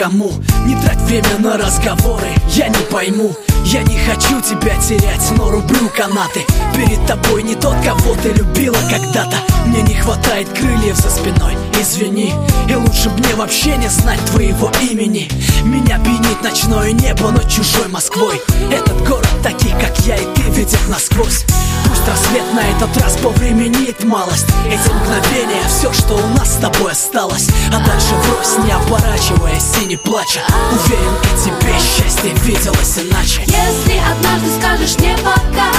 кому. Не трать время на разговоры, я не пойму. Я не хочу тебя терять, но рублю канаты. Перед тобой не тот, кого ты любила когда-то. Мне не хватает крыльев за спиной, извини. И лучше б мне вообще не знать твоего имени. Меня пьянит ночное небо над чужой Москвой. Этот город таких, как я и ты, видит насквозь. Пусть рассвет на этот раз повременит малость. Эти мгновения, все, что у нас с тобой осталось. А дальше врозь, не оборачиваясь и не плача. Уверен, и тебе счастье виделось иначе. Если однажды скажешь мне пока,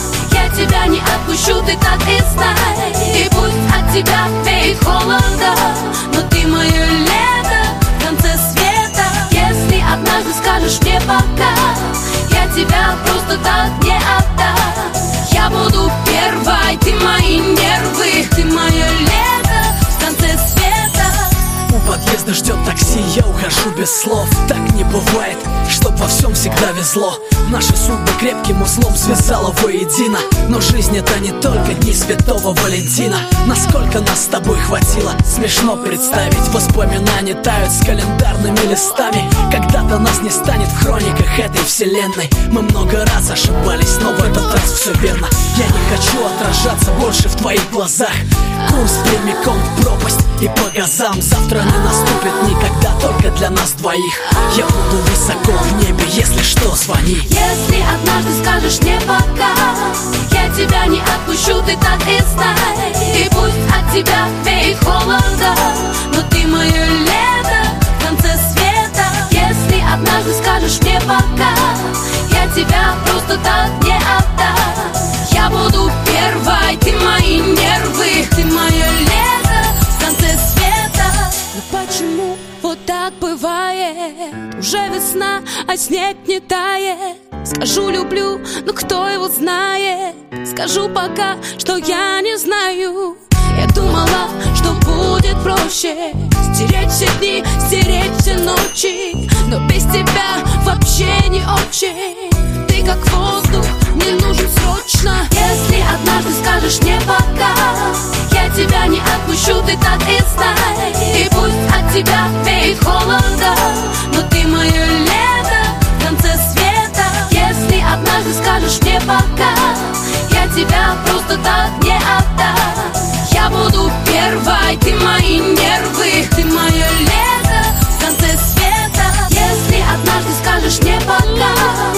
я тебя не отпущу, ты так и знай. И пусть от тебя веет холода, но ты мое лето в конце света. Если однажды скажешь мне пока, я тебя просто так не отдам. Я буду первой, ты мои нервы, ты мое лето в конце света. У подъезда ждет такси, я ухожу без слов. Так не бывает, чтоб во всем всегда везло. Наши судьбы крепким узлом связала воедино. Но жизнь это не только дни Святого Валентина. Насколько нас с тобой хватило, смешно представить. Воспоминания тают с календарными листами. Когда-то нас не станет в хрониках этой вселенной. Мы много раз ошибались, но в этот раз все верно. Я не хочу отражаться больше в твоих глазах. Курс прямиком в пропасть и по газам. Завтра не наступит никогда, только для нас двоих. Я буду высоко в небе, если что, звони. Если однажды скажешь мне пока, я тебя не отпущу, ты так и знай. И пусть от тебя веет холода, но ты мое лето в конце света. Если однажды скажешь мне пока, я тебя просто так не отдам. Я буду первой, ты мои нервы, ты мое лето в конце света. Но почему вот так бывает? Уже весна, а снег не тает. Скажу люблю, но кто его знает? Скажу пока, что я не знаю. Я думала, что будет проще стереть все дни, стереть все ночи. Но без тебя вообще не очень. Ты как воздух, мне нужен срочно. Если однажды скажешь мне пока, я тебя не отпущу, ты так и знай. И пусть от тебя веет холода, но ты мое лето в конце света. Если однажды скажешь мне пока, я тебя просто так не отдам. Я буду первой, ты мои нервы, ты мое лето в конце света. Если однажды скажешь мне пока,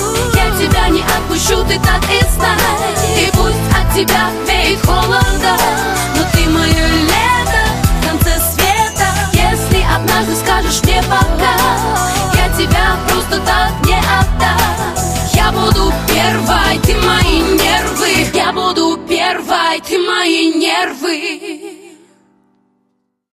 я тебя не отпущу, ты так и знай. И пусть от тебя веет холода, но ты мое лето в конце света. Если однажды скажешь мне пока, я тебя просто так не отдам. Я буду первой, ты мои нервы. Я буду первой, ты мои нервы.